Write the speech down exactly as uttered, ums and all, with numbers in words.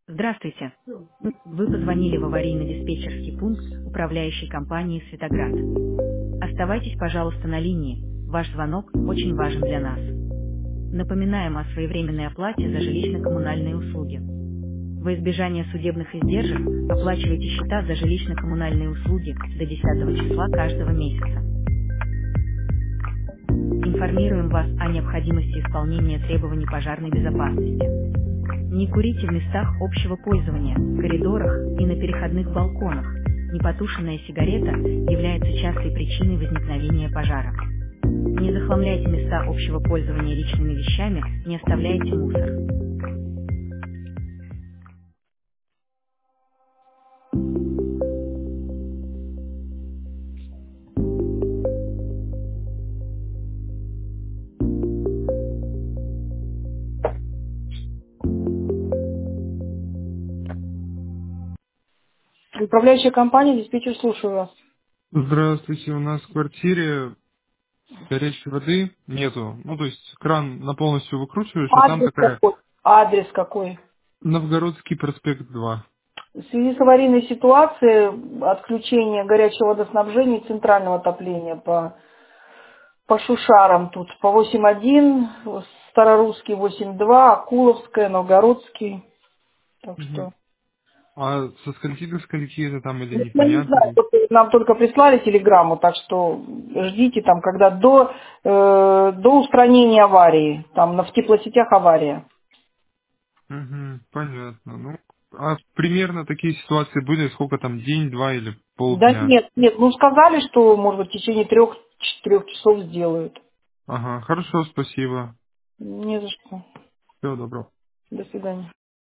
Здравствуйте. Вы позвонили в аварийно-диспетчерский пункт управляющей компании «Светоград». Оставайтесь, пожалуйста, на линии. Ваш звонок очень важен для нас. Напоминаем о своевременной оплате за жилищно-коммунальные услуги. Во избежание судебных издержек оплачивайте счета за жилищно-коммунальные услуги до десятого числа каждого месяца. Информируем вас о необходимости исполнения требований пожарной безопасности. Не курите в местах общего пользования, коридорах и на переходных балконах. Непотушенная сигарета является частой причиной возникновения пожара. Не захламляйте места общего пользования личными вещами, не оставляйте мусор. Управляющая компания, диспетчер, слушаю вас. Здравствуйте, у нас в квартире горячей воды нету. Ну, то есть кран на полностью выкручиваешь, а там Адрес такая какой? Адрес какой? Новгородский проспект два. В связи с аварийной ситуацией отключение горячего водоснабжения и центрального отопления по, по Шушарам тут. По восемь один, Старорусский восемь два, Акуловская, Новгородский. Так Мгм. что... А со скольки до скольки это там или Ну, я не непонятно? знаю, только- нам только прислали телеграмму, так что ждите там, когда до, э, до устранения аварии. Там на, в теплосетях авария. Угу, понятно. Ну, а примерно такие ситуации были, сколько там, день, два или Да полдня? нет, нет, ну сказали, что, может быть, в течение трех-четырех часов сделают. Ага, хорошо, спасибо. Не за что. Всего доброго. До свидания.